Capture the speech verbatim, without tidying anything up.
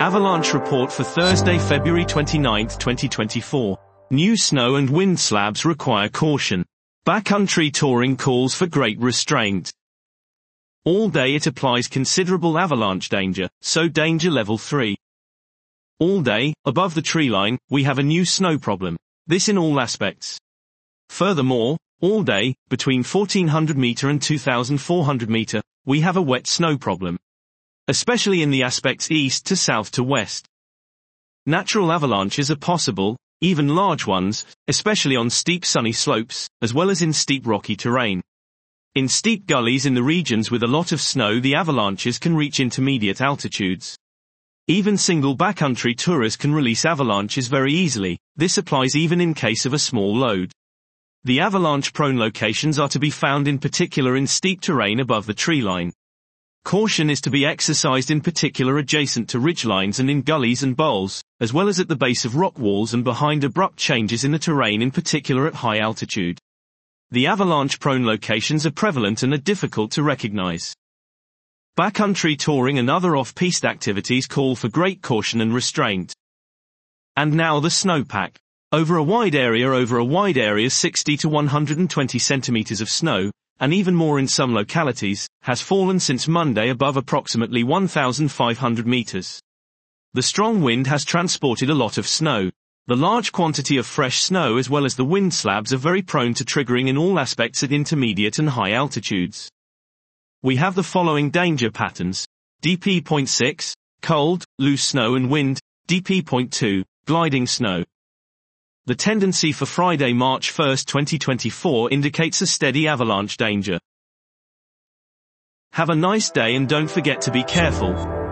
Avalanche report for Thursday, February twenty-ninth, twenty twenty-four. New snow and wind slabs require caution. Backcountry touring calls for great restraint. All day it applies considerable avalanche danger, so danger level three. All day, above the tree line, we have a new snow problem. This in all aspects. Furthermore, all day, between fourteen hundred meter and two thousand four hundred meter, we have a wet snow problem. Especially in the aspects east to south to west. Natural avalanches are possible, even large ones, especially on steep sunny slopes, as well as in steep rocky terrain. In steep gullies in the regions with a lot of snow, the avalanches can reach intermediate altitudes. Even single backcountry tourers can release avalanches very easily. This applies even in case of a small load. The avalanche-prone locations are to be found in particular in steep terrain above the tree line. Caution is to be exercised in particular adjacent to ridgelines and in gullies and bowls, as well as at the base of rock walls and behind abrupt changes in the terrain, in particular at high altitude. The avalanche-prone locations are prevalent and are difficult to recognize. Backcountry touring and other off-piste activities call for great caution and restraint. And now the snowpack. Over a wide area over a wide area sixty to one hundred twenty centimeters of snow, and even more in some localities, has fallen since Monday above approximately one thousand five hundred meters. The strong wind has transported a lot of snow. The large quantity of fresh snow as well as the wind slabs are very prone to triggering in all aspects at intermediate and high altitudes. We have the following danger patterns. D P zero point six, cold, loose snow and wind. D P zero point two, gliding snow. The tendency for Friday, March first, twenty twenty-four indicates a steady avalanche danger. Have a nice day and don't forget to be careful.